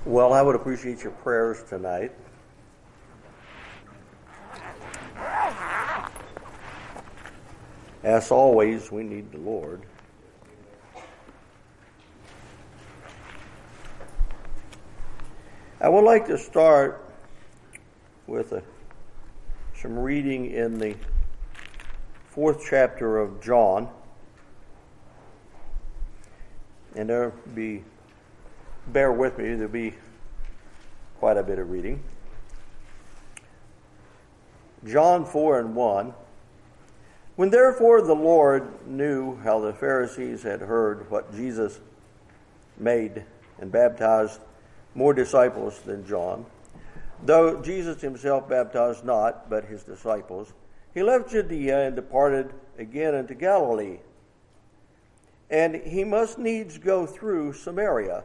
Well, I would appreciate your prayers tonight. As always, we need the Lord. I would like to start with some reading in the 4th chapter of John. And bear with me, there'll be quite a bit of reading. John 4:1. When therefore the Lord knew how the Pharisees had heard what Jesus made and baptized more disciples than John, though Jesus himself baptized not, but his disciples, he left Judea and departed again into Galilee. And he must needs go through Samaria.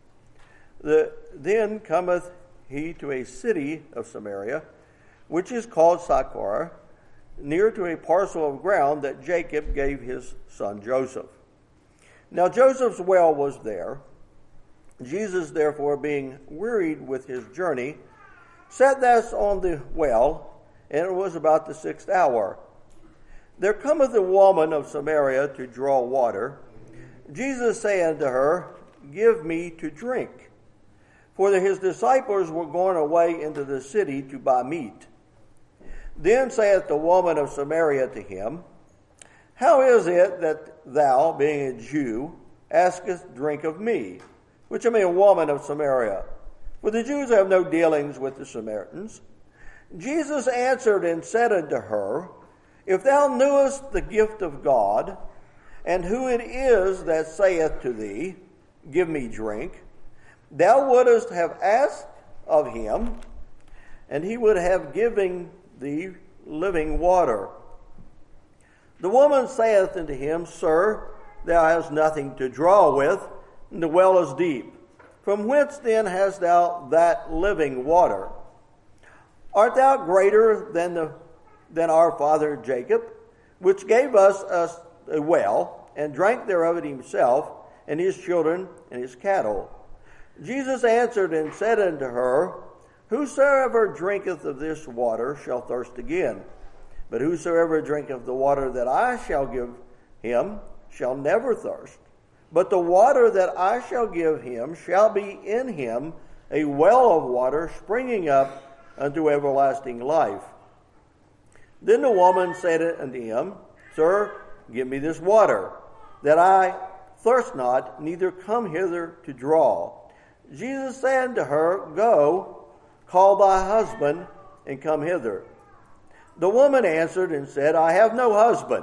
Then cometh he to a city of Samaria, which is called Sychar, near to a parcel of ground that Jacob gave his son Joseph. Now Joseph's well was there. Jesus, therefore, being wearied with his journey, sat thus on the well, and it was about the 6th hour. There cometh a woman of Samaria to draw water. Jesus saith unto her, Give me to drink. For his disciples were gone away into the city to buy meat. Then saith the woman of Samaria to him, How is it that thou, being a Jew, askest drink of me, which am a woman of Samaria? For the Jews have no dealings with the Samaritans. Jesus answered and said unto her, If thou knewest the gift of God, and who it is that saith to thee, Give me drink, thou wouldest have asked of him, and he would have given thee living water. The woman saith unto him, Sir, thou hast nothing to draw with, and the well is deep. From whence then hast thou that living water? Art thou greater than our father Jacob, which gave us a well, and drank thereof himself, and his children, and his cattle? Jesus answered and said unto her, Whosoever drinketh of this water shall thirst again. But whosoever drinketh the water that I shall give him shall never thirst. But the water that I shall give him shall be in him a well of water springing up unto everlasting life. Then the woman said unto him, Sir, give me this water, that I thirst not, neither come hither to draw. Jesus said unto her, Go, call thy husband, and come hither. The woman answered and said, I have no husband.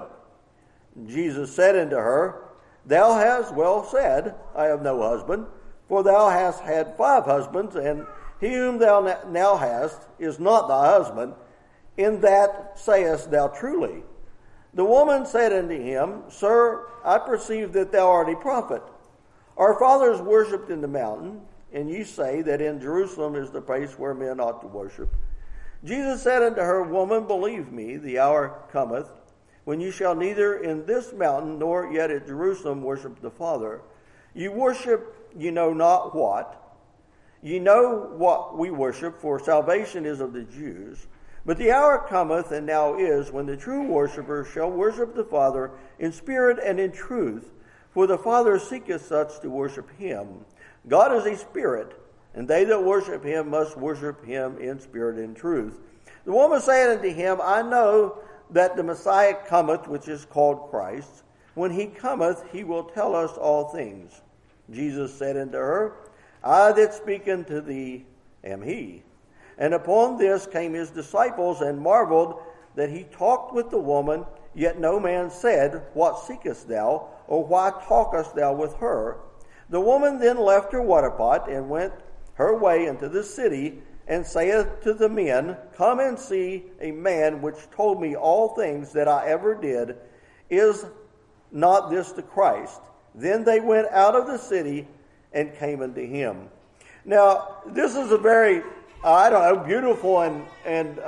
Jesus said unto her, Thou hast well said, I have no husband, for thou hast had 5 husbands, and he whom thou now hast is not thy husband. In that sayest thou truly. The woman said unto him, Sir, I perceive that thou art a prophet. Our fathers worshipped in the mountain, and ye say that in Jerusalem is the place where men ought to worship. Jesus said unto her, Woman, believe me, the hour cometh, when you shall neither in this mountain nor yet at Jerusalem worship the Father. You worship ye know not what. Ye know what we worship, for salvation is of the Jews. But the hour cometh, and now is, when the true worshippers shall worship the Father in spirit and in truth, for the Father seeketh such to worship him. God is a spirit, and they that worship him must worship him in spirit and truth. The woman said unto him, I know that the Messiah cometh, which is called Christ. When he cometh, he will tell us all things. Jesus said unto her, I that speak unto thee am he. And upon this came his disciples, and marveled that he talked with the woman, yet no man said, What seekest thou, or why talkest thou with her? The woman then left her water pot, and went her way into the city, and saith to the men, Come and see a man which told me all things that I ever did. Is not this the Christ? Then they went out of the city and came unto him. Now, this is a very, beautiful and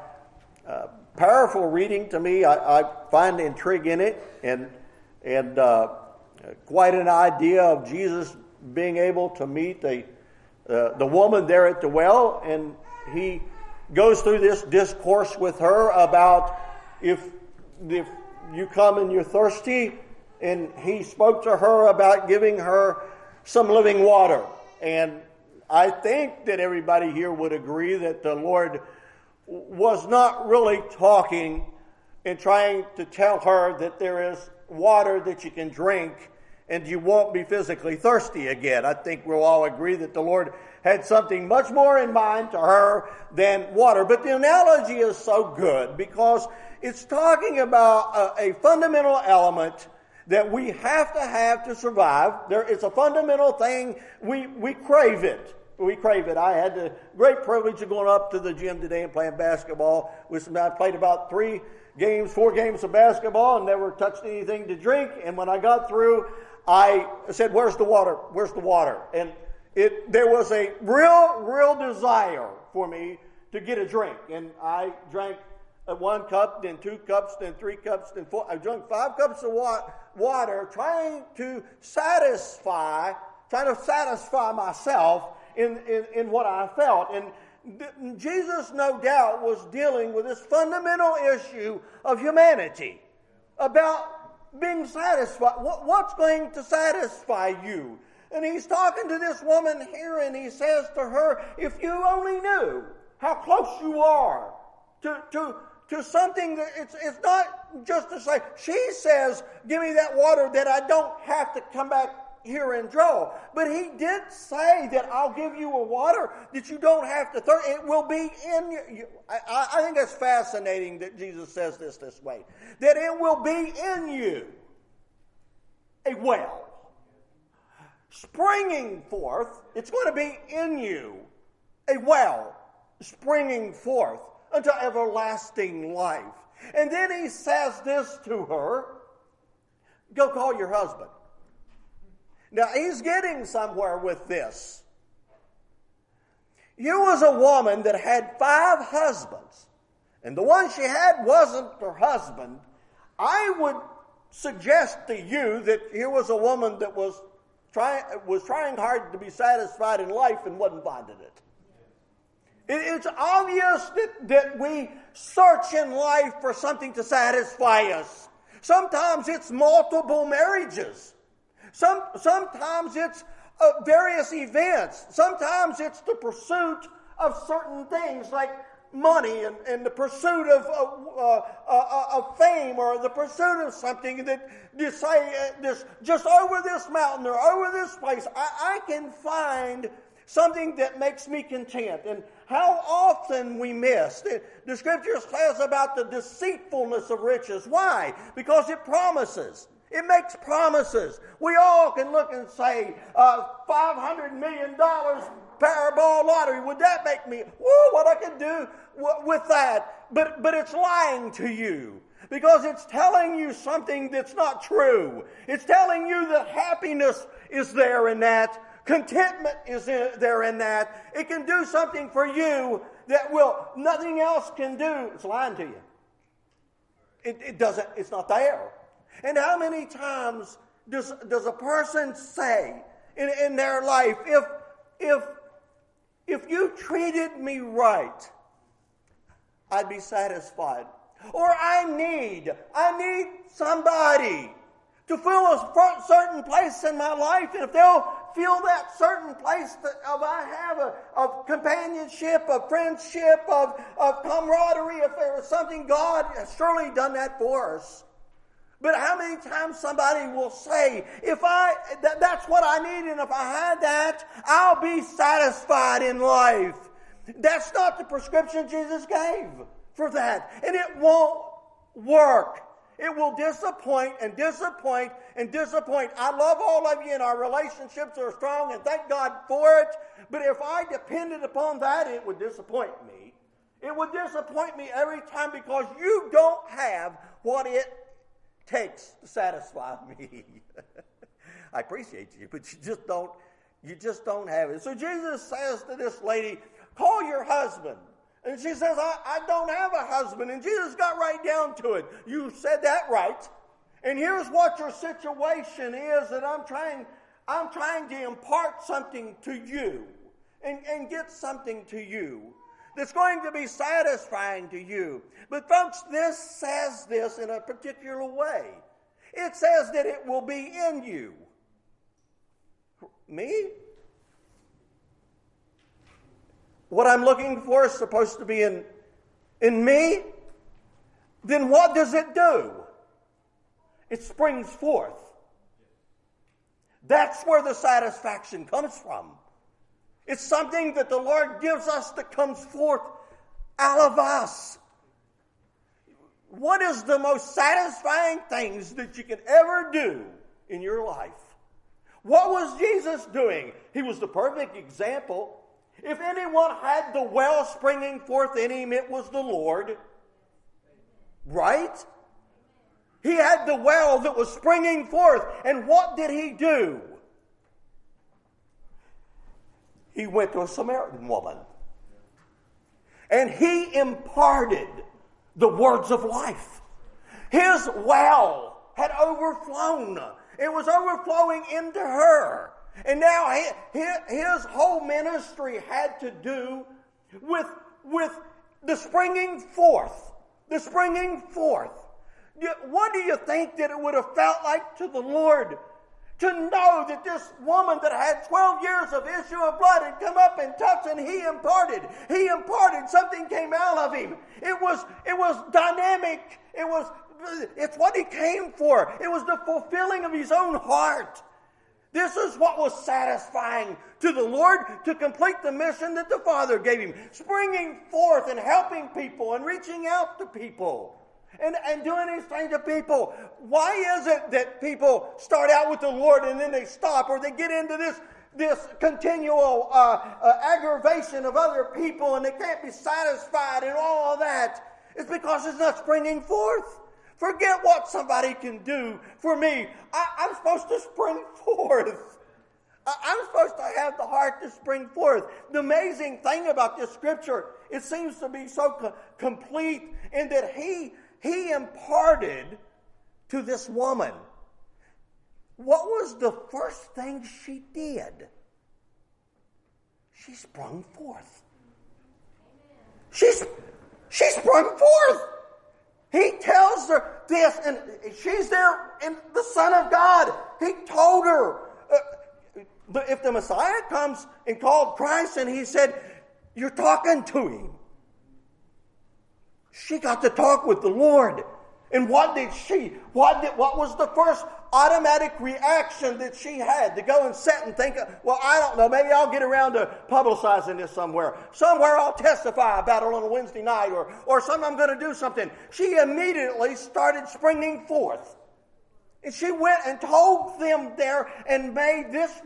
powerful reading to me. I find intrigue in it, and quite an idea of Jesus being able to meet a the woman there at the well, and he goes through this discourse with her about if you come and you're thirsty, and he spoke to her about giving her some living water. And I think that everybody here would agree that the Lord was not really talking and trying to tell her that there is water that you can drink and you won't be physically thirsty again. I think we'll all agree that the Lord had something much more in mind to her than water. But the analogy is so good because it's talking about a fundamental element that we have to survive. It's a fundamental thing. We crave it. We crave it. I had the great privilege of going up to the gym today and playing basketball with some. I played about 4 games of basketball and never touched anything to drink. And when I got through, I said, "Where's the water? Where's the water?" And there was a real desire for me to get a drink. And I drank 1 cup, then 2 cups, then 3 cups, then 4. I drank 5 cups of water, trying to satisfy myself in what I felt. And Jesus, no doubt, was dealing with this fundamental issue of humanity, about being satisfied. What's going to satisfy you? And he's talking to this woman here, and he says to her, if you only knew how close you are to something that it's not just to say, she says, give me that water that I don't have to come back here and draw. But he did say that I'll give you a water that you don't have to thirst. It will be in you. I think it's fascinating that Jesus says this way, that it will be in you a well springing forth. It's going to be in you a well springing forth unto everlasting life. And then he says this to her, go call your husband. Now, he's getting somewhere with this. You was a woman that had 5 husbands, and the one she had wasn't her husband. I would suggest to you that here was a woman that was trying hard to be satisfied in life and wasn't finding it. It's obvious that we search in life for something to satisfy us. Sometimes it's multiple marriages. Sometimes it's various events. Sometimes it's the pursuit of certain things like money and the pursuit of fame, or the pursuit of something that you say, just over this mountain or over this place, I can find something that makes me content. And how often we miss. The Scripture says about the deceitfulness of riches. Why? Because it promises. It makes promises. We all can look and say, $500 million Powerball lottery, would that make me, what I could do with that? But it's lying to you, because it's telling you something that's not true. It's telling you that happiness is there in that. Contentment is there in that. It can do something for you that nothing else can do. It's lying to you. It doesn't, it's not there. And how many times does a person say in their life, if you treated me right, I'd be satisfied. Or I need somebody to fill a certain place in my life, and if they'll fill that certain place that I have of companionship, of friendship, of camaraderie, if there was something, God has surely done that for us. But how many times somebody will say, that's what I need, and if I had that, I'll be satisfied in life. That's not the prescription Jesus gave for that. And it won't work. It will disappoint and disappoint and disappoint. I love all of you, and our relationships are strong, and thank God for it. But if I depended upon that, it would disappoint me. It would disappoint me every time, because you don't have what it takes to satisfy me. I appreciate you, but you just don't have it. So Jesus says to this lady, call your husband. And she says, I don't have a husband. And Jesus got right down to it. You said that right. And here's what your situation is, that I'm trying to impart something to you and get something to you that's going to be satisfying to you. But folks, this says this in a particular way. It says that it will be in you. Me? What I'm looking for is supposed to be in me? Then what does it do? It springs forth. That's where the satisfaction comes from. It's something that the Lord gives us that comes forth out of us. What is the most satisfying things that you can ever do in your life? What was Jesus doing? He was the perfect example. If anyone had the well springing forth in him, it was the Lord. Right? He had the well that was springing forth. And what did he do? He went to a Samaritan woman. And he imparted the words of life. His well had overflown. It was overflowing into her. And now his whole ministry had to do with the springing forth. The springing forth. What do you think that it would have felt like to the Lord to know that this woman that had 12 years of issue of blood had come up and touched, and he imparted, something came out of him. It was dynamic. It's what he came for. It was the fulfilling of his own heart. This is what was satisfying to the Lord, to complete the mission that the Father gave him. Springing forth and helping people and reaching out to people. And doing these things to people. Why is it that people start out with the Lord and then they stop, or they get into this continual aggravation of other people and they can't be satisfied and all of that? It's because it's not springing forth. Forget what somebody can do for me. I'm supposed to spring forth. I'm supposed to have the heart to spring forth. The amazing thing about this scripture, it seems to be so complete in that he imparted to this woman. What was the first thing she did? She sprung forth. She sprung forth. He tells her this, and she's there in the Son of God. He told her, if the Messiah comes and called Christ, and he said, you're talking to him. She got to talk with the Lord. And what was the first automatic reaction that she had? To go and sit and think, well, I don't know, maybe I'll get around to publicizing this somewhere. Somewhere I'll testify about it on a Wednesday night, or some I'm going to do something. She immediately started springing forth. And she went and told them there and made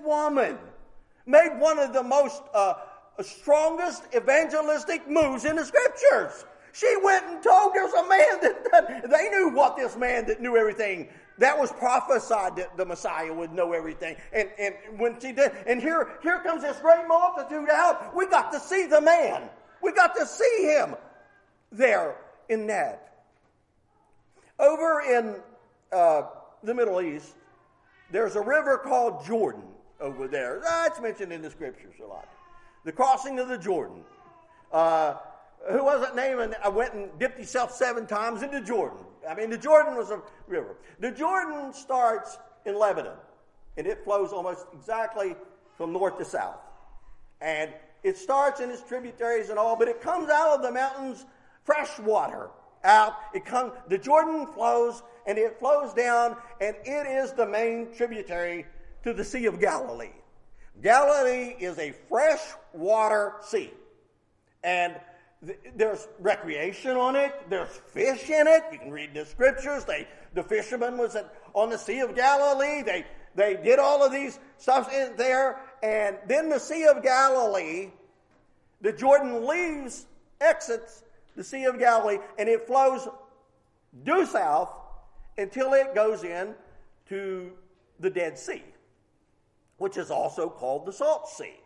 one of the most strongest evangelistic moves in the Scriptures. She went and told, there's a man they knew what this man that knew everything, that was prophesied that the Messiah would know everything. And when she did, and here comes this great multitude out, we got to see the man. We got to see him there in that. Over in the Middle East, there's a river called Jordan over there. It's mentioned in the Scriptures a lot. The crossing of the Jordan. Who wasn't naming? I went and dipped himself 7 times into Jordan. I mean, the Jordan was a river. The Jordan starts in Lebanon, and it flows almost exactly from north to south. And it starts in its tributaries and all, but it comes out of the mountains, fresh water out. The Jordan flows, and it flows down, and it is the main tributary to the Sea of Galilee. Galilee is a freshwater sea, and there's recreation on it. There's fish in it. You can read the Scriptures. The fisherman was on the Sea of Galilee. They did all of these stuff in there. And then the Sea of Galilee, the Jordan exits the Sea of Galilee, and it flows due south until it goes in to the Dead Sea, which is also called the Salt Sea.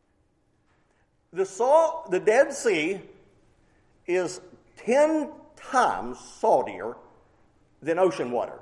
The Dead Sea is 10 times saltier than ocean water.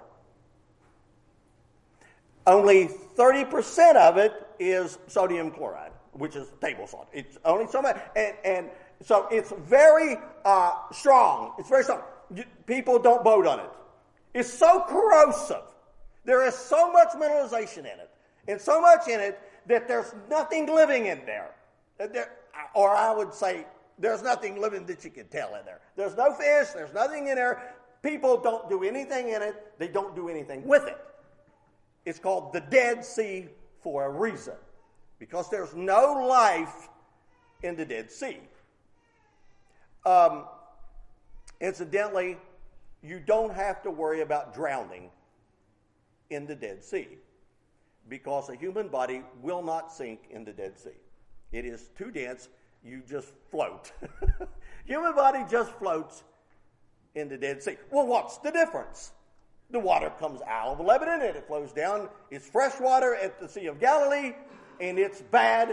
Only 30% of it is sodium chloride, which is table salt. It's only so much, and so it's very strong. It's very strong. People don't boat on it. It's so corrosive. There is so much mineralization in it, and so much in it that there's nothing living in there. Or I would say there's nothing living that you can tell in there. There's no fish. There's nothing in there. People don't do anything in it. They don't do anything with it. It's called the Dead Sea for a reason, because there's no life in the Dead Sea. Incidentally, you don't have to worry about drowning in the Dead Sea, because a human body will not sink in the Dead Sea. It is too dense. You just float. Human body just floats in the Dead Sea. Well, what's the difference? The water comes out of Lebanon and it flows down. It's fresh water at the Sea of Galilee, and it's bad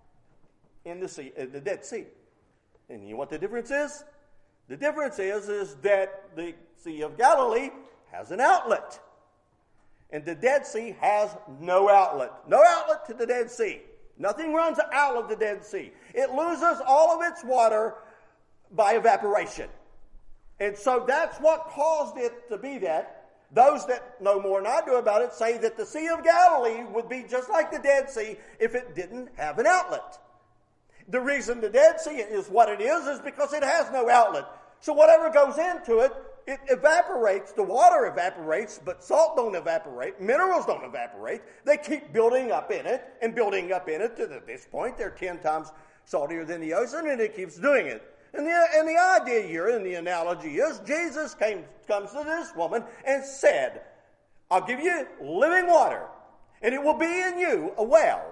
in the Dead Sea. And you know what the difference is? The difference is that the Sea of Galilee has an outlet, and the Dead Sea has no outlet. No outlet to the Dead Sea. Nothing runs out of the Dead Sea. It loses all of its water by evaporation. And so that's what caused it to be that. Those that know more than I do about it say that the Sea of Galilee would be just like the Dead Sea if it didn't have an outlet. The reason the Dead Sea is what it is because it has no outlet. So whatever goes into it, it evaporates. The water evaporates, but salt don't evaporate. Minerals don't evaporate. They keep building up in it and building up in it to this point. They're 10 times saltier than the ocean, and it keeps doing it. And the idea here, and the analogy is, Jesus comes to this woman and said, I'll give you living water, and it will be in you a well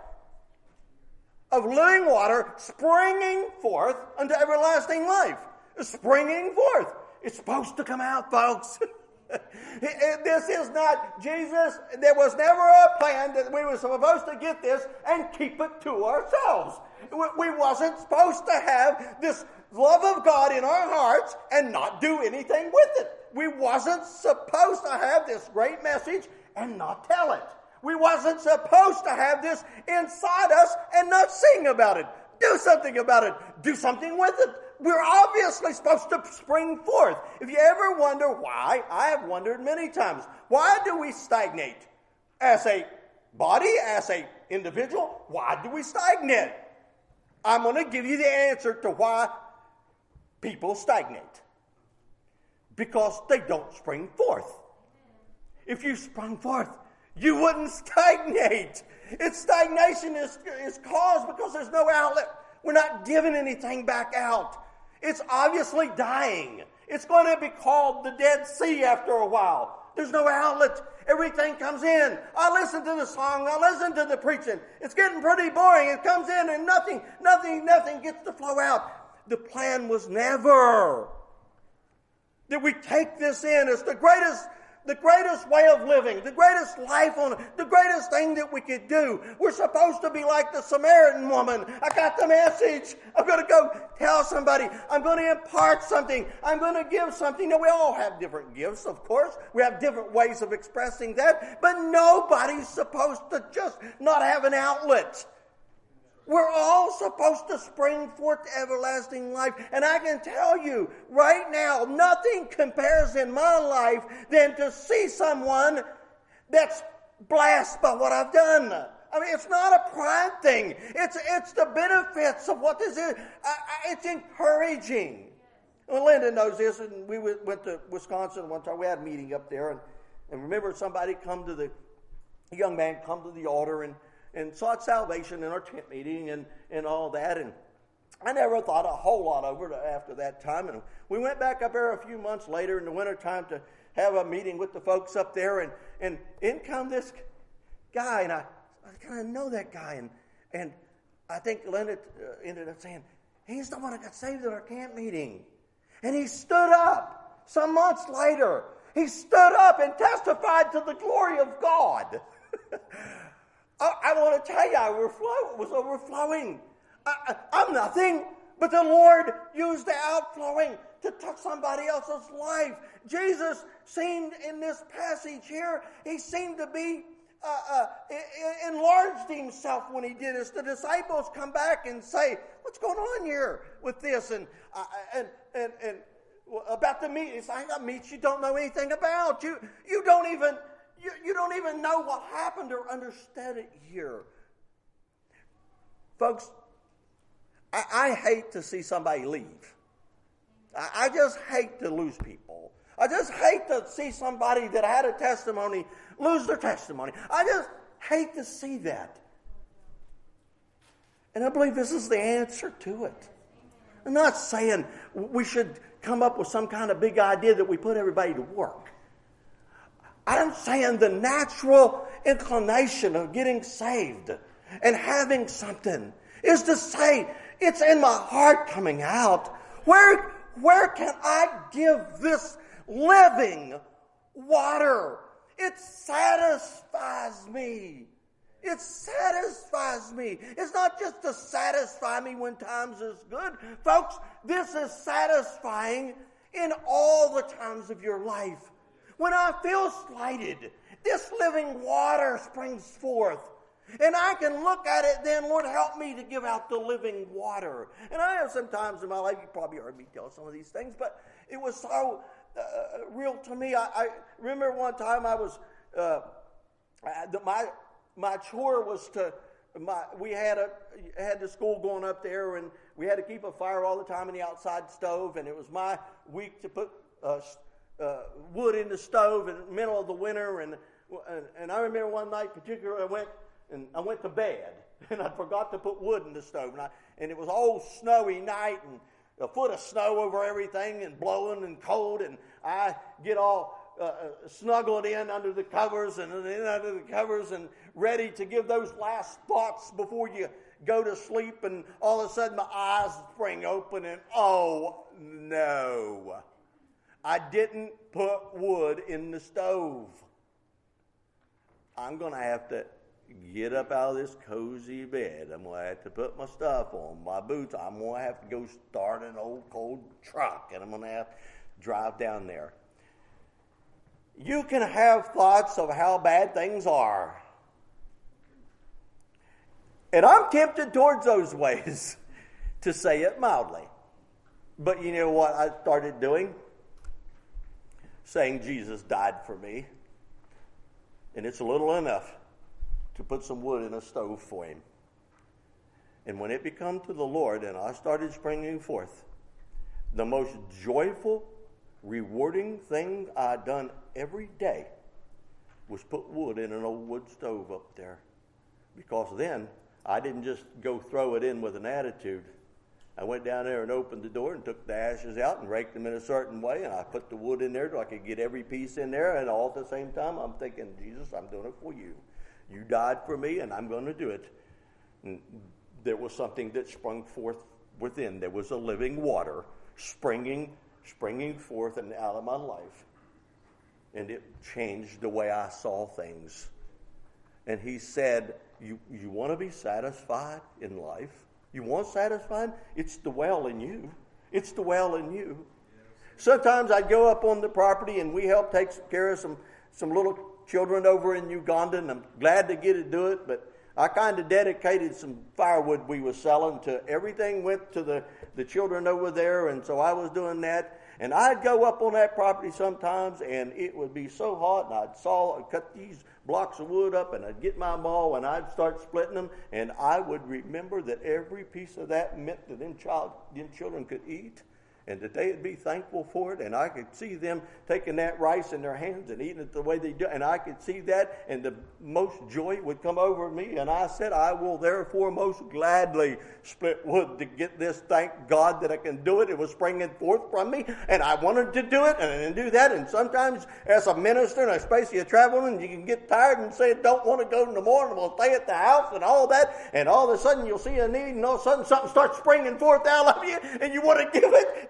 of living water springing forth unto everlasting life. Springing forth. It's supposed to come out, folks. This is not Jesus. There was never a plan that we were supposed to get this and keep it to ourselves. We wasn't supposed to have this love of God in our hearts and not do anything with it. We wasn't supposed to have this great message and not tell it. We wasn't supposed to have this inside us and not sing about it. Do something about it. Do something with it. We're obviously supposed to spring forth. If you ever wonder why, I have wondered many times, why do we stagnate? As a body, as an individual, why do we stagnate? I'm going to give you the answer to why people stagnate. Because they don't spring forth. If you sprung forth, you wouldn't stagnate. Its stagnation is caused because there's no outlet. We're not giving anything back out. It's obviously dying. It's going to be called the Dead Sea after a while. There's no outlet. Everything comes in. I listen to the song. I listen to the preaching. It's getting pretty boring. It comes in and nothing gets to flow out. The plan was never that we take this in as the greatest way of living, the greatest life on it, the greatest thing that we could do. We're supposed to be like the Samaritan woman. I got the message. I'm going to go tell somebody. I'm going to impart something. I'm going to give something. Now, we all have different gifts, of course. We have different ways of expressing that. But nobody's supposed to just not have an outlet. We're all supposed to spring forth to everlasting life. And I can tell you right now, nothing compares in my life than to see someone that's blessed by what I've done. I mean, it's not a pride thing. It's the benefits of what this is. It's encouraging. Well, Linda knows this, and we went to Wisconsin one time. We had a meeting up there, and remember somebody a young man come to the altar and sought salvation in our tent meeting and all that. And I never thought a whole lot over it after that time. And we went back up there a few months later in the wintertime to have a meeting with the folks up there. And in come this guy, and I kind of know that guy. And I think Linda ended up saying, he's the one that got saved at our camp meeting. And he stood up some months later. He stood up and testified to the glory of God. I want to tell you, it was overflowing. I'm nothing, but the Lord used the outflowing to touch somebody else's life. Jesus seemed, in this passage here, he seemed to be enlarged himself when he did this. The disciples come back and say, "What's going on here with this?" And about the meat, it's like, "I got meat you don't know anything about. You don't even know what happened or understand it here." Folks, I hate to see somebody leave. I just hate to lose people. I just hate to see somebody that had a testimony lose their testimony. I just hate to see that. And I believe this is the answer to it. I'm not saying we should come up with some kind of big idea that we put everybody to work. I'm saying the natural inclination of getting saved and having something is to say, it's in my heart coming out. Where can I give this living water? It satisfies me. It satisfies me. It's not just to satisfy me when times is good. Folks, this is satisfying in all the times of your life. When I feel slighted, this living water springs forth. And I can look at it then, Lord, help me to give out the living water. And I have some times in my life, you probably heard me tell some of these things, but it was so real to me. I remember one time I was, my chore was we had the school going up there, and we had to keep a fire all the time in the outside stove, and it was my week to put wood in the stove in the middle of the winter, and I remember one night particularly I went to bed, and I forgot to put wood in the stove, and it was all snowy night, and a foot of snow over everything, and blowing and cold, and I get all snuggled in under the covers and ready to give those last thoughts before you go to sleep, and all of a sudden my eyes spring open, and oh no, I didn't put wood in the stove. I'm going to have to get up out of this cozy bed. I'm going to have to put my stuff on, my boots. I'm going to have to go start an old cold truck, and I'm going to have to drive down there. You can have thoughts of how bad things are. And I'm tempted towards those ways, to say it mildly. But you know what I started doing? Saying Jesus died for me. And it's a little enough to put some wood in a stove for him. And when it became to the Lord and I started springing forth, the most joyful, rewarding thing I'd done every day was put wood in an old wood stove up there. Because then I didn't just go throw it in with an attitude. I went down there and opened the door and took the ashes out and raked them in a certain way, and I put the wood in there so I could get every piece in there, and all at the same time I'm thinking, Jesus, I'm doing it for you. You died for me, and I'm going to do it. And there was something that sprung forth within. There was a living water springing forth and out of my life. And it changed the way I saw things. And he said, you want to be satisfied in life? You want satisfied? It's the well in you. It's the well in you. Sometimes I'd go up on the property, and we help take care of some little children over in Uganda, and I'm glad to get to do it, but I kind of dedicated some firewood we were selling to everything went to the children over there, and so I was doing that. And I'd go up on that property sometimes, and it would be so hot, and I'd cut these blocks of wood up, and I'd get my maul, and I'd start splitting them, and I would remember that every piece of that meant that them children could eat, and that they'd be thankful for it, and I could see them taking that rice in their hands and eating it the way they do, and I could see that, and the most joy would come over me, and I said, I will therefore most gladly split wood to get this. Thank God that I can do it. It was springing forth from me, and I wanted to do it, and I didn't do that, and sometimes as a minister, and especially a traveling, you can get tired and say, don't want to go no more, and I'm going to stay at the house, and all that, and all of a sudden you'll see a need, and all of a sudden something starts springing forth out of you, and you want to give it.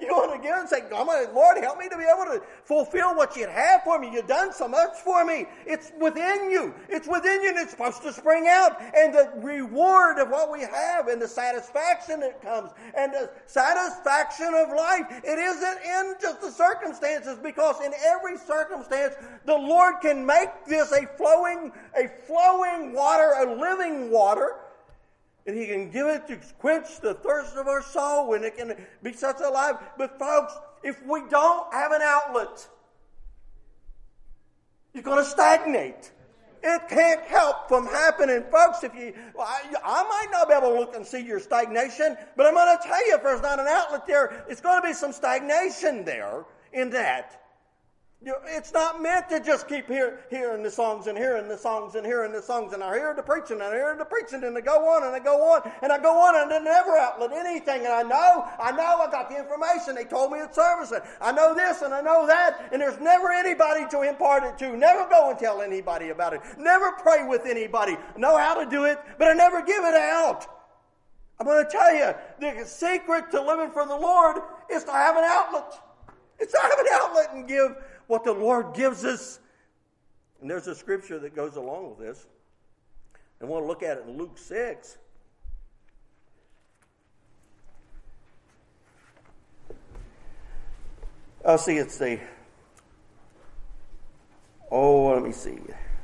You want to give and say, Lord, help me to be able to fulfill what you'd have for me. You've done so much for me. It's within you. It's within you, and it's supposed to spring out. And the reward of what we have and the satisfaction that comes and the satisfaction of life, it isn't in just the circumstances, because in every circumstance, the Lord can make this a flowing water, a living water. And He can give it to quench the thirst of our soul, and it can be such a life. But folks, if we don't have an outlet, you're going to stagnate. It can't help from happening. Folks, I might not be able to look and see your stagnation, but I'm going to tell you, if there's not an outlet there, it's going to be some stagnation there in that. It's not meant to just keep hearing the songs and hearing the songs and hearing the songs, and I hear the preaching and I hear the preaching, and I go on and I go on and I go on, and I never outlet anything. And I know I got the information. They told me at service, and I know this and I know that, and there's never anybody to impart it to. Never go and tell anybody about it. Never pray with anybody. Know how to do it, but I never give it out. I'm going to tell you, the secret to living for the Lord is to have an outlet. It's to have an outlet and give what the Lord gives us. And there's a scripture that goes along with this. I want to look at it in Luke 6. Let me see.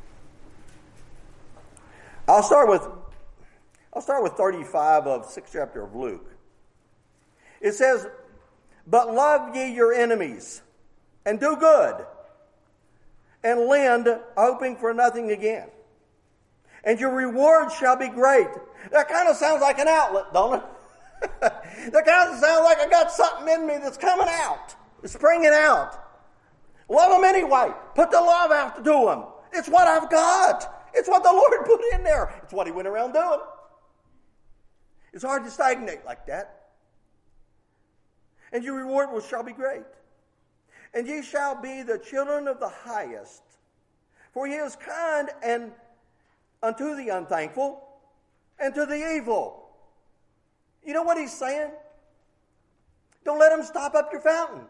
I'll start with 35 of 6th chapter of Luke. It says, "But love ye your enemies, and do good, and lend, hoping for nothing again. And your reward shall be great." That kind of sounds like an outlet, don't it? That kind of sounds like I got something in me that's coming out. It's springing out. Love them anyway. Put the love out to do them. It's what I've got. It's what the Lord put in there. It's what He went around doing. It's hard to stagnate like that. "And your reward shall be great. And ye shall be the children of the highest. For He is kind and unto the unthankful and to the evil." You know what He's saying? Don't let them stop up your fountain.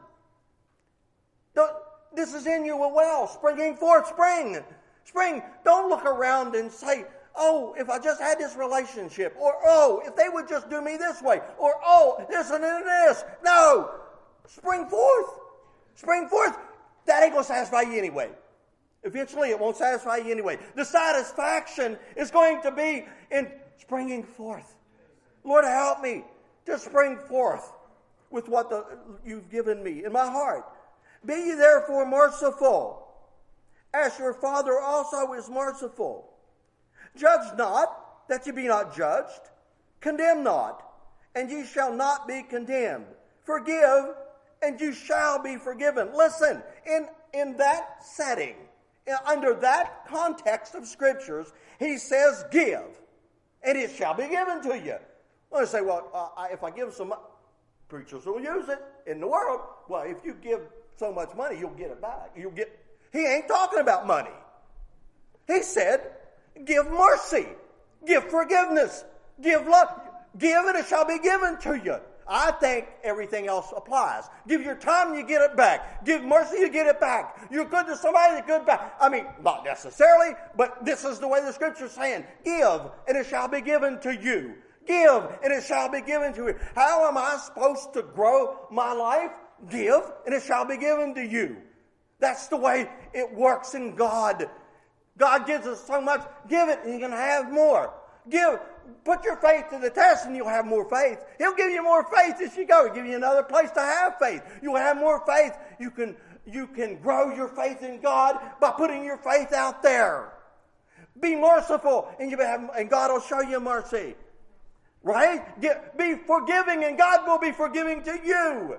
This is in you a well, springing forth, spring. Don't look around and say, "Oh, if I just had this relationship," or "Oh, if they would just do me this way," or "Oh, this and this." No, spring forth. Spring forth. That ain't going to satisfy you anyway. Eventually, it won't satisfy you anyway. The satisfaction is going to be in springing forth. Lord, help me to spring forth with what You've given me in my heart. "Be ye therefore merciful, as your Father also is merciful. Judge not, that ye be not judged. Condemn not, and ye shall not be condemned. Forgive, and you shall be forgiven." Listen, in that setting, under that context of Scriptures, He says, "Give, and it shall be given to you." Well, I say, if I give some, preachers will use it in the world. Well, if you give so much money, you'll get it back. He ain't talking about money. He said, give mercy, give forgiveness, give love, give, and it shall be given to you. I think everything else applies. Give your time, you get it back. Give mercy, you get it back. You're good to somebody, you're good back. I mean, not necessarily, but this is the way the Scripture's saying. Give, and it shall be given to you. Give, and it shall be given to you. How am I supposed to grow my life? Give, and it shall be given to you. That's the way it works in God. God gives us so much. Give it, and you can have more. Give. Put your faith to the test and you'll have more faith. He'll give you more faith as you go. He'll give you another place to have faith. You'll have more faith. You can grow your faith in God by putting your faith out there. Be merciful and God will show you mercy. Right? Be forgiving and God will be forgiving to you.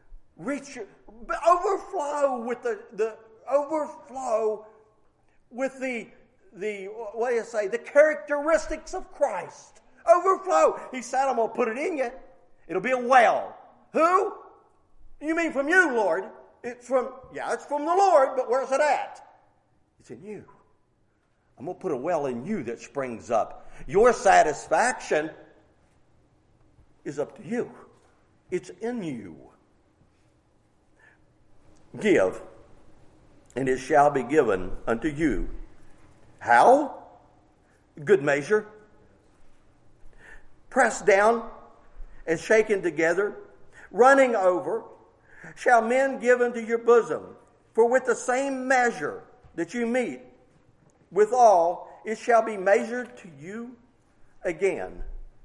Overflow with the characteristics of Christ. Overflow. He said, "I'm going to put it in you. It'll be a well." Who? You mean from you, Lord? It's from the Lord, but where's it at? It's in you. I'm going to put a well in you that springs up. Your satisfaction is up to you. It's in you. Give, and it shall be given unto you. How? Good measure, pressed down and shaken together, running over, shall men give unto your bosom. For with the same measure that you meet withal, it shall be measured to you again.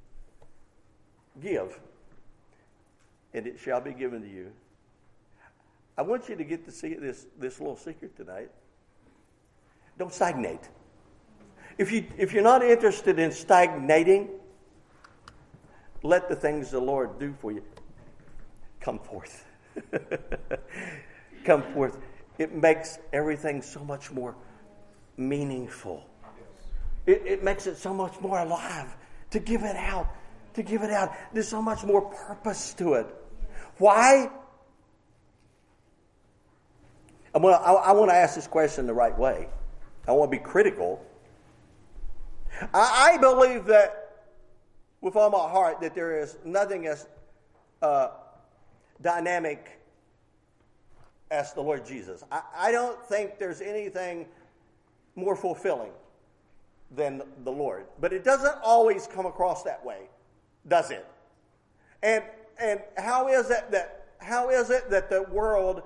Give, and it shall be given to you. I want you to get to see this little secret tonight. Don't stagnate. If you're not interested in stagnating, let the things the Lord do for you come forth. Come forth. It makes everything so much more meaningful. It makes it so much more alive to give it out. To give it out. There's so much more purpose to it. Why? I want to ask this question the right way. I want to be critical. I believe that with all my heart that there is nothing as dynamic as the Lord Jesus. I don't think there's anything more fulfilling than the Lord. But it doesn't always come across that way, does it? And how is it that the world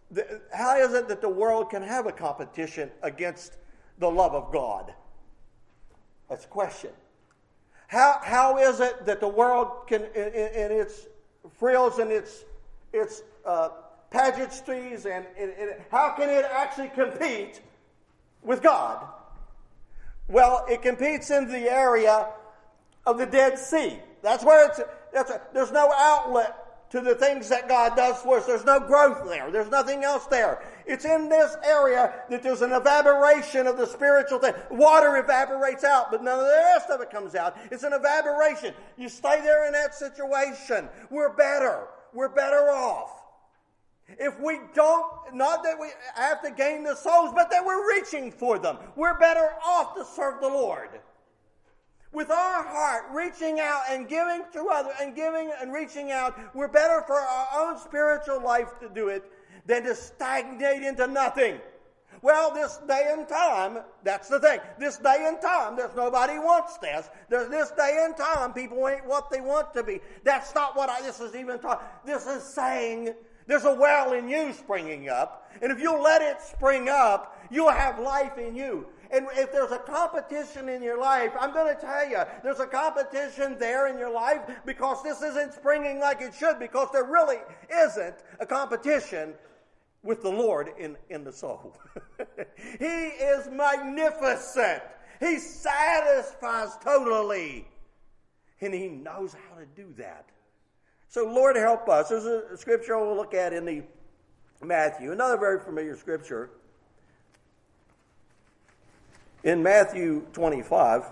can have a competition against the love of God? That's a question. How is it that the world can, in its frills and its pageantries, and how can it actually compete with God? Well, it competes in the area of the Dead Sea. That's where there's no outlet to the things that God does for us. There's no growth there. There's nothing else there. It's in this area that there's an evaporation of the spiritual thing. Water evaporates out, but none of the rest of it comes out. It's an evaporation. You stay there in that situation. We're better. We're better off. If we don't, not that we have to gain the souls, but that we're reaching for them. We're better off to serve the Lord. With our heart, reaching out and giving to others, and giving and reaching out, we're better for our own spiritual life to do it than to stagnate into nothing. Well, this day and time, that's the thing. This day and time, there's nobody wants this. This day and time, people ain't what they want to be. That's not what this is even talking. This is saying there's a well in you springing up, and if you'll let it spring up, you'll have life in you. And if there's a competition in your life, I'm going to tell you, there's a competition there in your life because this isn't springing like it should, because there really isn't a competition with the Lord in the soul. He is magnificent. He satisfies totally. And He knows how to do that. So Lord, help us. There's a scripture we'll look at in the Matthew, another very familiar scripture. In Matthew 25,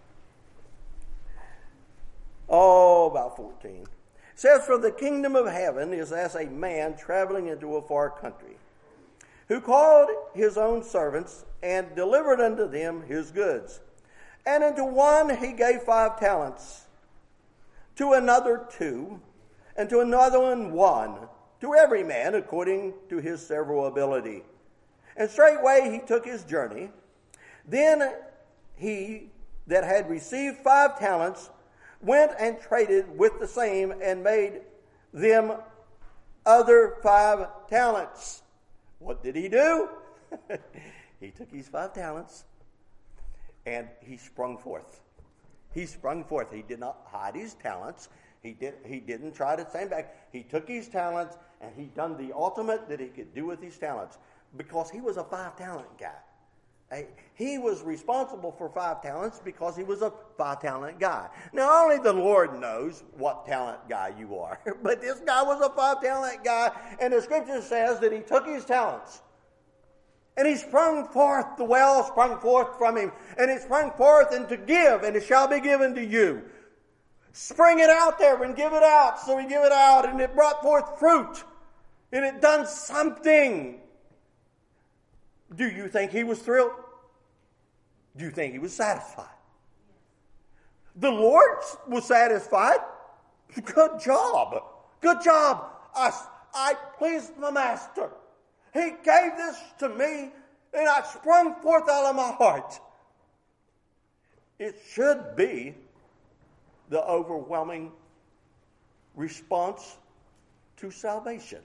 about 14, it says, "For the kingdom of heaven is as a man traveling into a far country, who called his own servants and delivered unto them his goods. And unto one he gave 5 talents, to another 2, and to another 1, to every man according to his several ability. And straightway he took his journey. Then he that had received 5 talents went and traded with the same and made them other 5 talents. What did he do? He took his 5 talents and he sprung forth. He sprung forth. He did not hide his talents. He didn't try to stand back. He took his talents and he done the ultimate that he could do with his talents, because he was a 5-talent guy. He was responsible for 5 talents because he was a 5-talent guy. Now, only the Lord knows what talent guy you are. But this guy was a 5-talent guy, and the scripture says that he took his talents. And he sprung forth, the well sprung forth from him, and it sprung forth and to give, and it shall be given to you. Spring it out there and give it out. So we give it out, and it brought forth fruit, and it done something. Do you think he was thrilled? Do you think he was satisfied? The Lord was satisfied. Good job. Good job. I pleased my master. He gave this to me, and I sprung forth out of my heart. It should be the overwhelming response to salvation.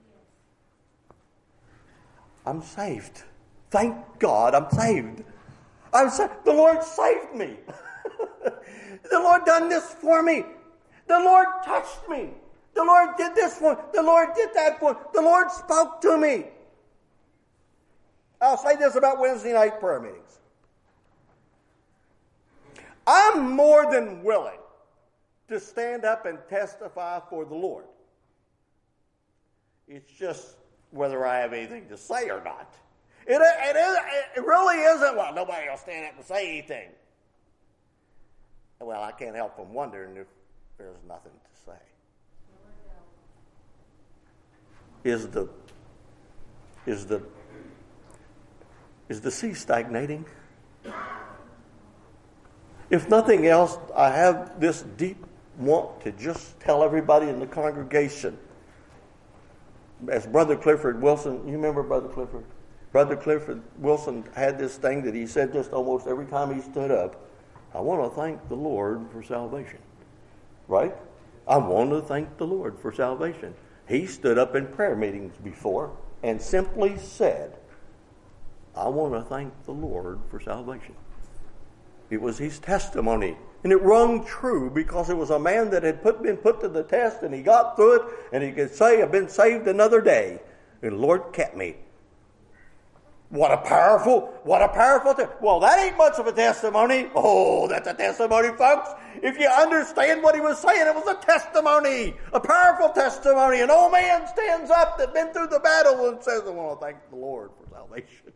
I'm saved. Thank God I'm saved. I'm saved. The Lord saved me. The Lord done this for me. The Lord touched me. The Lord did this for me. The Lord did that for me. The Lord spoke to me. I'll say this about Wednesday night prayer meetings. I'm more than willing to stand up and testify for the Lord. It's just whether I have anything to say or not. It really isn't, well, nobody will stand up and say anything. Well, I can't help from wondering if there's nothing to say. Is the sea stagnating? If nothing else, I have this deep want to just tell everybody in the congregation, as Brother Clifford Wilson, you remember Brother Clifford? Brother Clifford Wilson had this thing that he said just almost every time he stood up, I want to thank the Lord for salvation. Right? I want to thank the Lord for salvation. He stood up in prayer meetings before and simply said, I want to thank the Lord for salvation. It was his testimony. And it rung true because it was a man that had been put to the test, and he got through it, and he could say, I've been saved another day, and the Lord kept me. What a powerful well, that ain't much of a testimony. Oh, that's a testimony, folks. If you understand what he was saying, it was a testimony, a powerful testimony. An old man stands up that's been through the battle and says, I want to thank the Lord for salvation.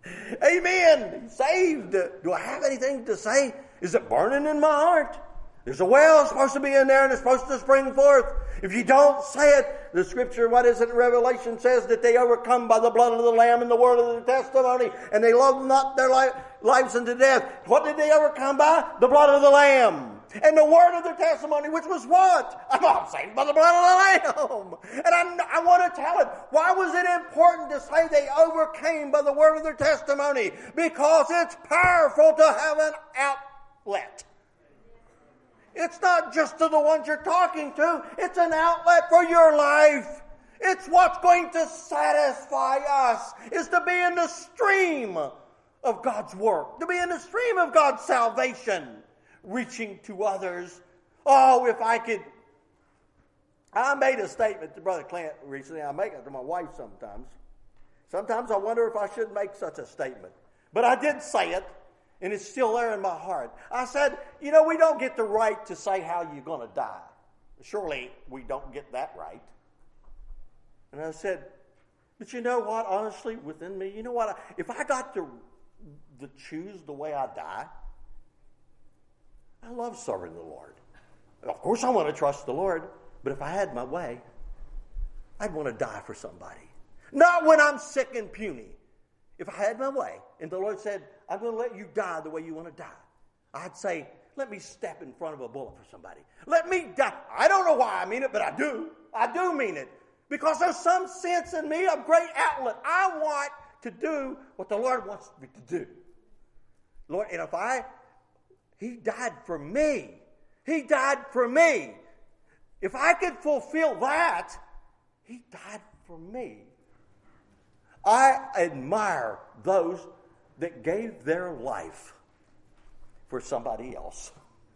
Amen. Saved. Do I have anything to say? Is it burning in my heart? There's a well supposed to be in there and it's supposed to spring forth. If you don't say it, the scripture, what is it in Revelation, says that they overcome by the blood of the Lamb and the word of their testimony, and they love not their lives unto death. What did they overcome by? The blood of the Lamb. And the word of their testimony, which was what? I'm saved by the blood of the Lamb. And I want to tell it. Why was it important to say they overcame by the word of their testimony? Because it's powerful to have an outlet. It's not just to the ones you're talking to. It's an outlet for your life. It's what's going to satisfy us, is to be in the stream of God's work, to be in the stream of God's salvation, reaching to others. Oh, if I could. I made a statement to Brother Clint recently. I make it to my wife sometimes. Sometimes I wonder if I should make such a statement. But I did say it. And it's still there in my heart. I said, we don't get the right to say how you're going to die. Surely we don't get that right. And I said, but you know what, honestly, within me, you know what, if I got to choose the way I die, I love serving the Lord. Of course I want to trust the Lord, but if I had my way, I'd want to die for somebody. Not when I'm sick and puny. If I had my way, and the Lord said, I'm going to let you die the way you want to die, I'd say, let me step in front of a bullet for somebody. Let me die. I don't know why I mean it, but I do. I do mean it. Because there's some sense in me of great outlet. I want to do what the Lord wants me to do. Lord, and He died for me. He died for me. If I could fulfill that, He died for me. I admire those that gave their life for somebody else.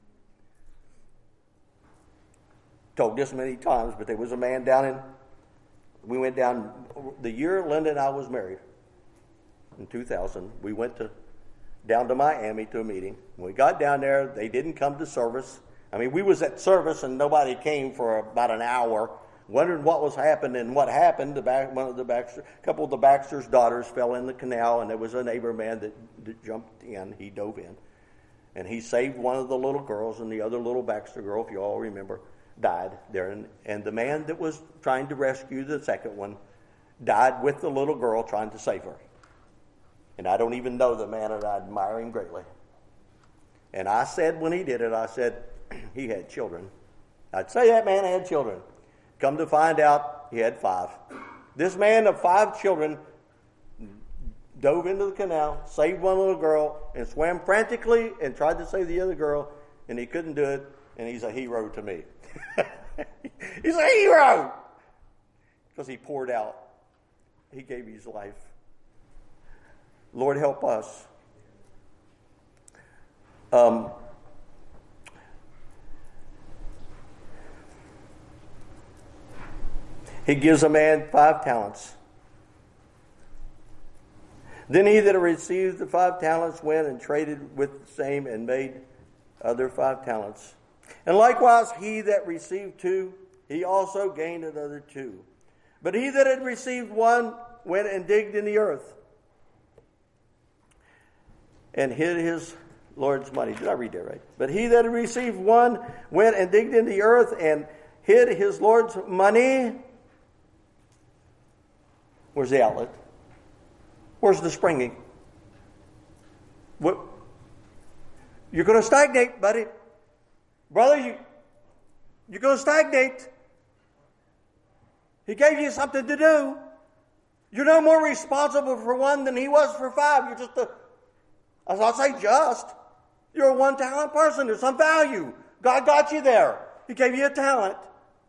Told this many times, but there was a man we went down, the year Linda and I was married, in 2000, we went down to Miami to a meeting. When we got down there, they didn't come to service. I mean, we was at service and nobody came for about an hour. Wondering what was happening, and what happened, a couple of the Baxter's daughters fell in the canal, and there was a neighbor man that jumped in. He dove in, and he saved one of the little girls, and the other little Baxter girl, if you all remember, died there. And the man that was trying to rescue the second one died with the little girl trying to save her. And I don't even know the man, and I admire him greatly. And I said when he did it, I said he had children. I'd say that man had children. Come to find out, he had 5. This man of 5 children dove into the canal, saved one little girl, and swam frantically and tried to save the other girl, and he couldn't do it, and he's a hero to me. He's a hero! Because he poured out. He gave his life. Lord, help us. He gives a man 5 talents. Then he that had received the 5 talents went and traded with the same and made other 5 talents. And likewise he that received 2, he also gained another 2. But he that had received 1 went and digged in the earth and hid his Lord's money. Did I read that right? But he that had received 1 went and digged in the earth and hid his Lord's money. Where's the outlet? Where's the springing? What? You're going to stagnate, buddy. Brother, you're going to stagnate. He gave you something to do. You're no more responsible for 1 than he was for 5. You're just as I'll say just. You're a 1 talent person. There's some value. God got you there. He gave you a talent.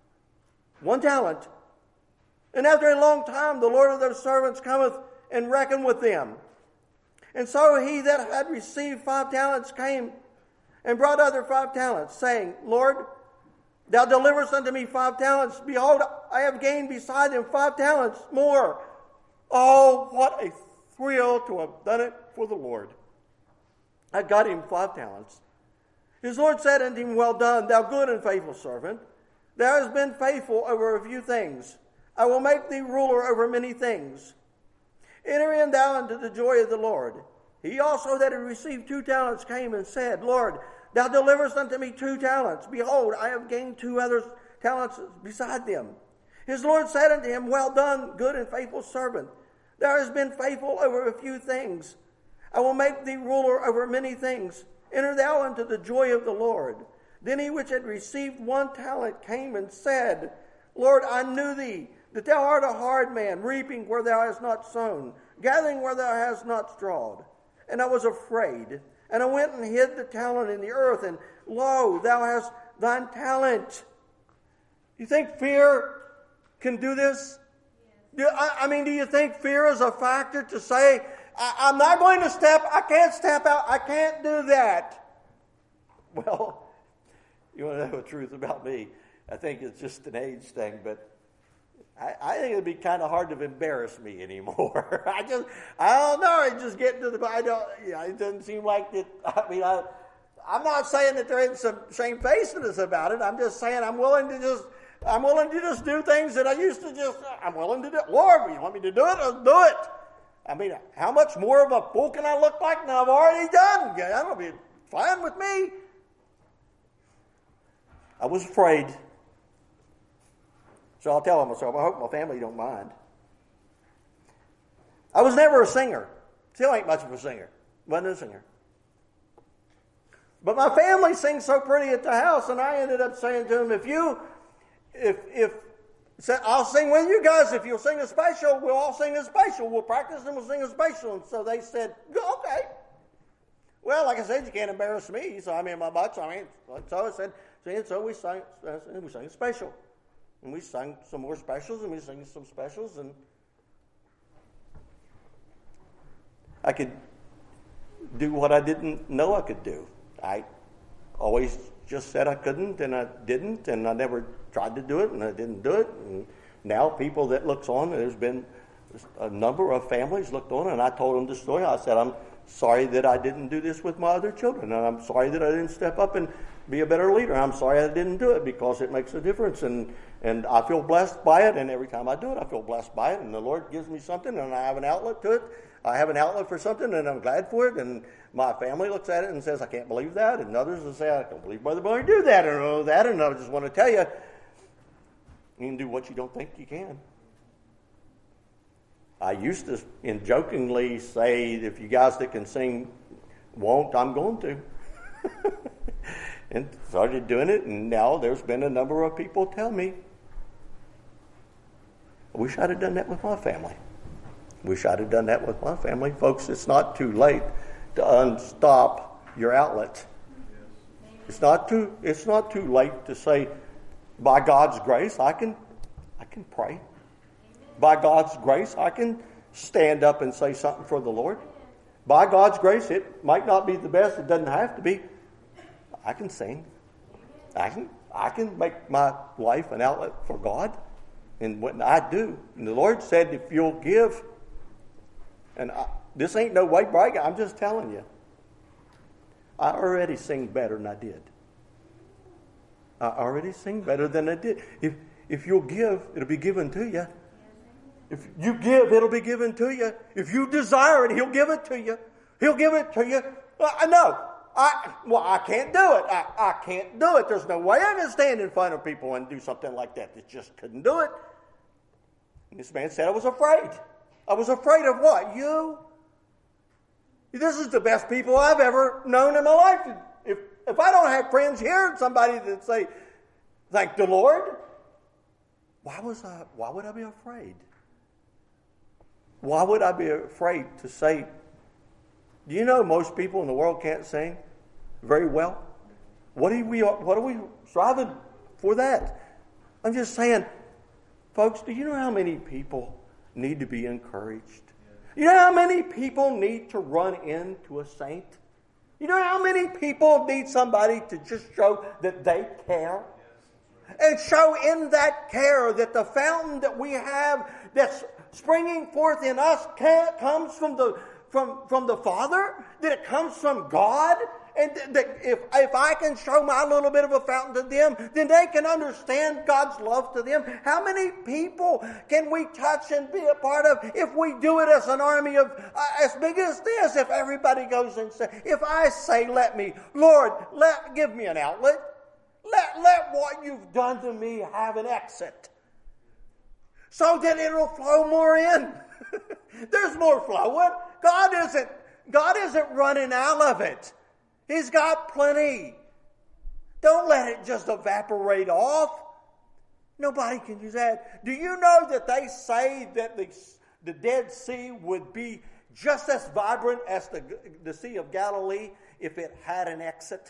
1 talent. And after a long time, the Lord of those servants cometh and reckoned with them. And so he that had received 5 talents came and brought other 5 talents, saying, Lord, thou deliverest unto me 5 talents. Behold, I have gained beside them 5 talents more. Oh, what a thrill to have done it for the Lord. I got him 5 talents. His Lord said unto him, Well done, thou good and faithful servant. Thou hast been faithful over a few things. I will make thee ruler over many things. Enter in thou into the joy of the Lord. He also that had received 2 talents came and said, Lord, thou deliverest unto me 2 talents. Behold, I have gained 2 other talents beside them. His Lord said unto him, Well done, good and faithful servant. Thou hast been faithful over a few things. I will make thee ruler over many things. Enter thou into the joy of the Lord. Then he which had received 1 talent came and said, Lord, I knew thee, that thou art a hard man, reaping where thou hast not sown, gathering where thou hast not strawed. And I was afraid, and I went and hid the talent in the earth, and lo, thou hast thine talent. You think fear can do this? Do you think fear is a factor to say, I'm not going to I can't step out, I can't do that? Well, you want to know the truth about me? I think it's just an age thing, but I think it'd be kind of hard to embarrass me anymore. I don't know. It just getting to it doesn't seem like it. I'm not saying that there ain't some shamefacedness about it. I'm just saying I'm willing to just do things that I used to I'm willing to do. Lord, you want me to do it? Let's do it. How much more of a fool can I look like than I've already done? That'll be fine with me. I was afraid. So I'll tell myself, I hope my family don't mind. I was never a singer. Still ain't much of a singer. Wasn't a singer. But my family sings so pretty at the house, and I ended up saying to them, I'll sing with you guys. If you'll sing a special, we'll all sing a special. We'll practice and we'll sing a special. And so they said, okay. Well, like I said, you can't embarrass me. So so I said, so we sang a special. And we sang some more specials, and we sang some specials, and I could do what I didn't know I could do. I always just said I couldn't, and I didn't, and I never tried to do it, and I didn't do it. And now people that looks on, there's been a number of families looked on, and I told them the story. I said, I'm sorry that I didn't do this with my other children, and I'm sorry that I didn't step up and be a better leader. I'm sorry I didn't do it because it makes a difference, and I feel blessed by it, and every time I do it, I feel blessed by it, and the Lord gives me something, and I have an outlet to it. I have an outlet for something, and I'm glad for it, and my family looks at it and says, I can't believe that, and others will say, I can't believe Brother Boy do that, or that, and I just want to tell you, you can do what you don't think you can. I used to jokingly say, if you guys that can sing won't, I'm going to. And started doing it, and now there's been a number of people tell me, I wish I'd have done that with my family. Wish I'd have done that with my family. Folks, it's not too late to unstop your outlet. It's not too late to say, by God's grace, I can pray. By God's grace, I can stand up and say something for the Lord. By God's grace, it might not be the best. It doesn't have to be. I can sing. I can make my life an outlet for God. And what I do. And the Lord said, if you'll give, and this ain't no way bragging, I'm just telling you. I already sing better than I did. I already sing better than I did. If you'll give, it'll be given to you. If you give, it'll be given to you. If you desire it, He'll give it to you. He'll give it to you. I can't do it. I can't do it. There's no way I can stand in front of people and do something like that. I just couldn't do it. And this man said, I was afraid. I was afraid of what? You? This is the best people I've ever known in my life. If I don't have friends here and somebody that say, thank the Lord, why would I be afraid? Why would I be afraid to say, do you know most people in the world can't sing very well? What are we striving for that? I'm just saying, folks, do you know how many people need to be encouraged? You know how many people need to run into a saint? You know how many people need somebody to just show that they care? And show in that care that the fountain that we have that's springing forth in us comes from the Father, that it comes from God, and that if I can show my little bit of a fountain to them, then they can understand God's love to them. How many people can we touch and be a part of if we do it as an army of as big as this? If everybody goes and says, if I say, Lord, give me an outlet. Let what you've done to me have an exit, so that it'll flow more in. There's more flowing. God isn't running out of it. He's got plenty. Don't let it just evaporate off. Nobody can do that. Do you know that they say that the Dead Sea would be just as vibrant as the Sea of Galilee if it had an exit?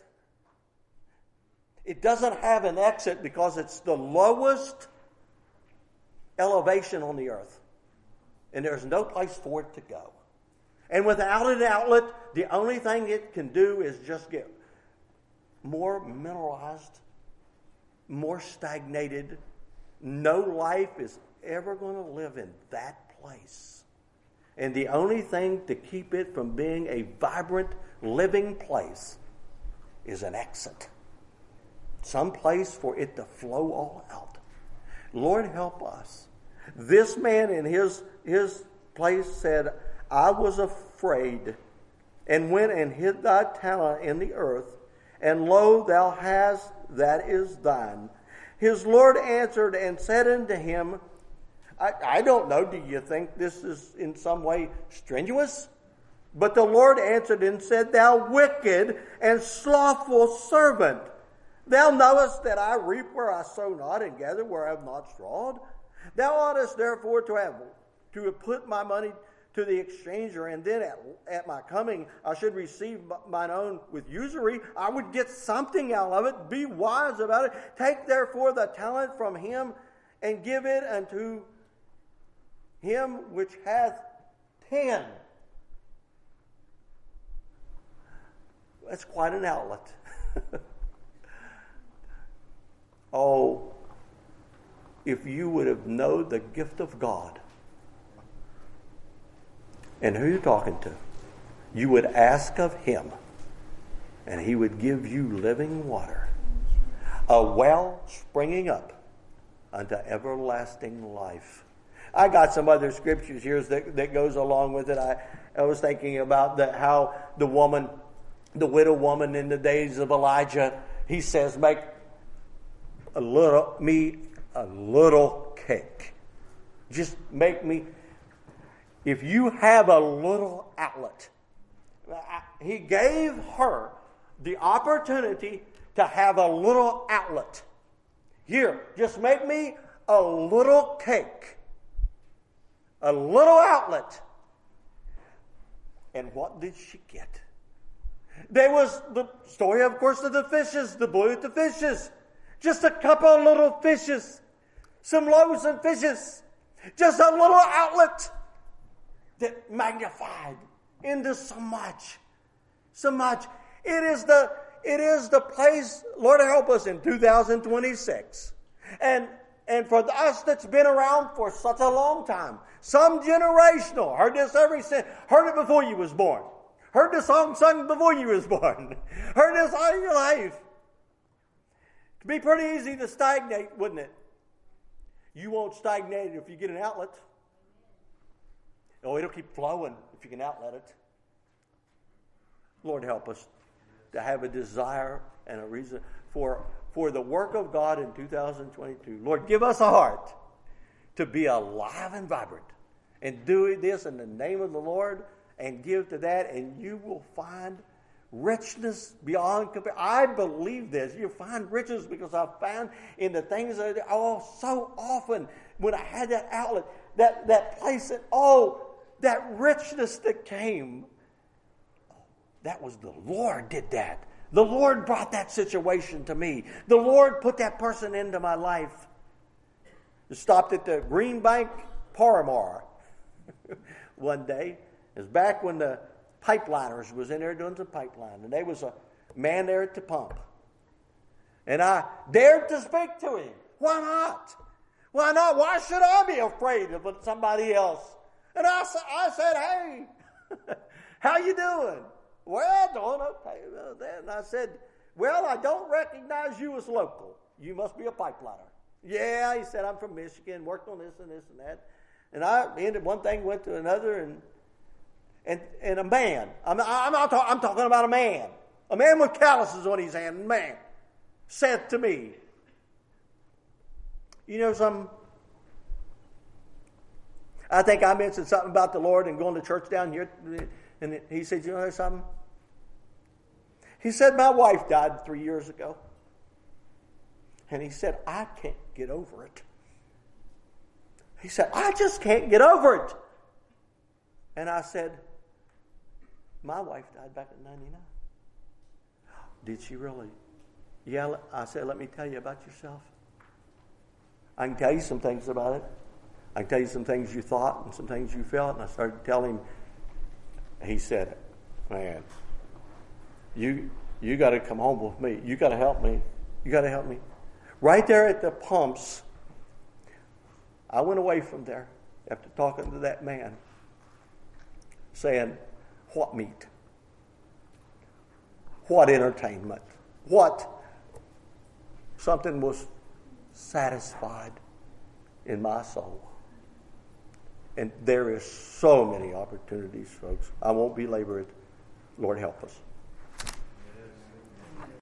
It doesn't have an exit because it's the lowest elevation on the earth. And there's no place for it to go. And without an outlet, the only thing it can do is just get more mineralized, more stagnated. No life is ever going to live in that place. And the only thing to keep it from being a vibrant, living place is an exit. Some place for it to flow all out. Lord, help us. This man in his place said, I was afraid, and went and hid thy talent in the earth, and lo, thou hast that is thine. His Lord answered and said unto him, I don't know, do you think this is in some way strenuous? But the Lord answered and said, thou wicked and slothful servant, thou knowest that I reap where I sow not, and gather where I have not strawed. Thou oughtest therefore to have put my money to the exchanger, and then at my coming I should receive mine own with usury. I would get something out of it. Be wise about it. Take therefore the talent from him, and give it unto him which hath 10. That's quite an outlet. Oh, if you would have known the gift of God and who you're talking to, you would ask of him, and he would give you living water, a well springing up unto everlasting life. I got some other scriptures here that goes along with it. I was thinking about how the widow woman in the days of Elijah, he says, make a little cake. Just make me. If you have a little outlet, he gave her the opportunity to have a little outlet. Here, just make me a little cake. A little outlet. And what did she get? There was the story, of course, of the fishes, the boy with the fishes. Just a couple of little fishes. Some loaves and fishes. Just a little outlet that magnified into so much. So much. It is the place, Lord help us, in 2026. And for us that's been around for such a long time, some generational, heard this heard it before you was born. Heard the song sung before you was born. Heard this all your life. It'd be pretty easy to stagnate, wouldn't it? You won't stagnate if you get an outlet. Oh, it'll keep flowing if you can outlet it. Lord help us to have a desire and a reason for the work of God in 2022. Lord, give us a heart to be alive and vibrant and do this in the name of the Lord and give to that, and you will find richness beyond compare. I believe this. You find riches because I found in the things that so often when I had that outlet, that place that richness that came. That was the Lord did that. The Lord brought that situation to me. The Lord put that person into my life. I stopped at the Green Bank Paramore one day. It was back when the pipeliners was in there doing some pipeline. And there was a man there at the pump. And I dared to speak to him. Why not? Why not? Why should I be afraid of somebody else? And I said, hey, how you doing? Well, doing okay. And I said, well, I don't recognize you as local. You must be a pipeliner. Yeah, he said, I'm from Michigan, worked on this and this and that. And I ended one thing, went to another, and a man. I'm talking about a man. A man with calluses on his hand, man, said to me, you know something? I think I mentioned something about the Lord and going to church down here. And he said, you know something? He said, my wife died 3 years ago. And he said, I can't get over it. He said, I just can't get over it. And I said, my wife died back in 99. Did she really? Yeah, I said, let me tell you about yourself. I can tell you some things about it. I can tell you some things you thought and some things you felt. And I started telling him. He said, man, you got to come home with me. You got to help me. You got to help me. Right there at the pumps, I went away from there after talking to that man, saying, what meat? What entertainment? What? Something was satisfied in my soul. And there is so many opportunities, folks. I won't belabor it. Lord help us.